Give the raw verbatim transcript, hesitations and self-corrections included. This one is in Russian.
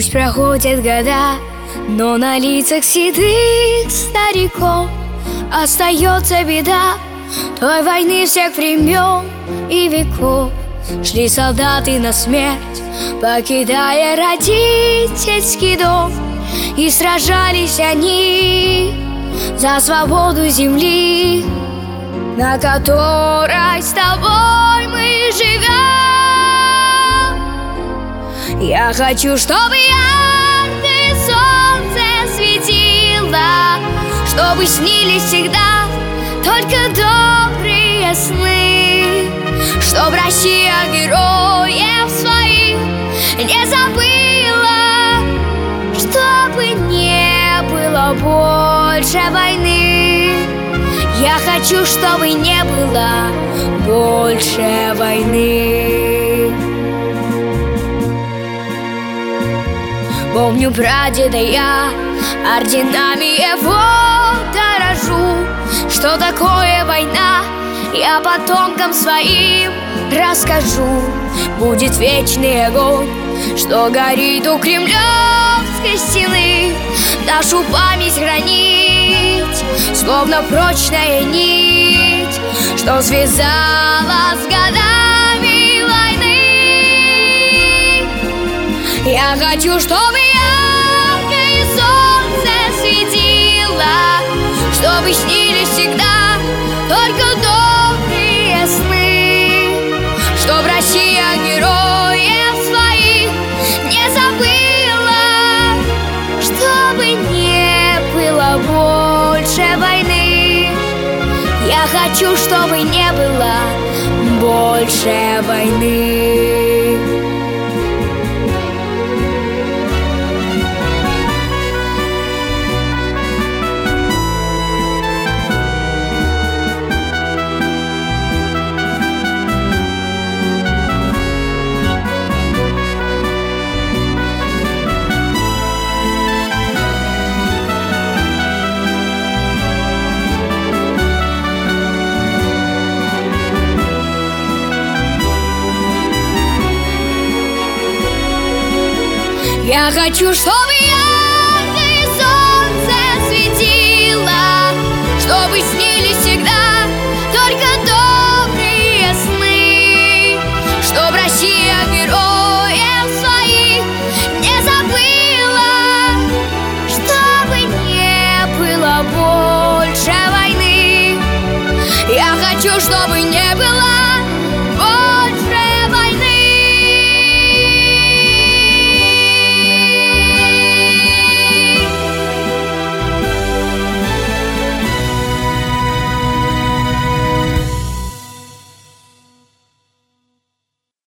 Пусть проходят года, но на лицах седых стариков остается беда той войны всех времен и веков. Шли солдаты на смерть, покидая родительский дом, и сражались они за свободу земли, на которой с тобой мы живем. Я хочу, чтобы яркое солнце светило, чтобы снились всегда только добрые сны, чтоб Россия героев своих не забыла, чтобы не было больше войны. Я хочу, чтобы не было больше войны. Помню прадеда я, орденами его дорожу. Что такое война, я потомкам своим расскажу. Будет вечный огонь, что горит у Кремлевской стены, нашу память хранить, словно прочная нить, что связала с годами войны. Я хочу, чтобы яркое солнце светило, чтобы снились всегда только добрые сны, чтоб Россия героев своих не забыла, чтобы не было больше войны. Я хочу, чтобы не было больше войны. Я хочу, чтобы яркое солнце светило, чтобы снились всегда только добрые сны, чтоб Россия героев своих не забыла, чтобы не было больше войны. Я хочу, чтобы не было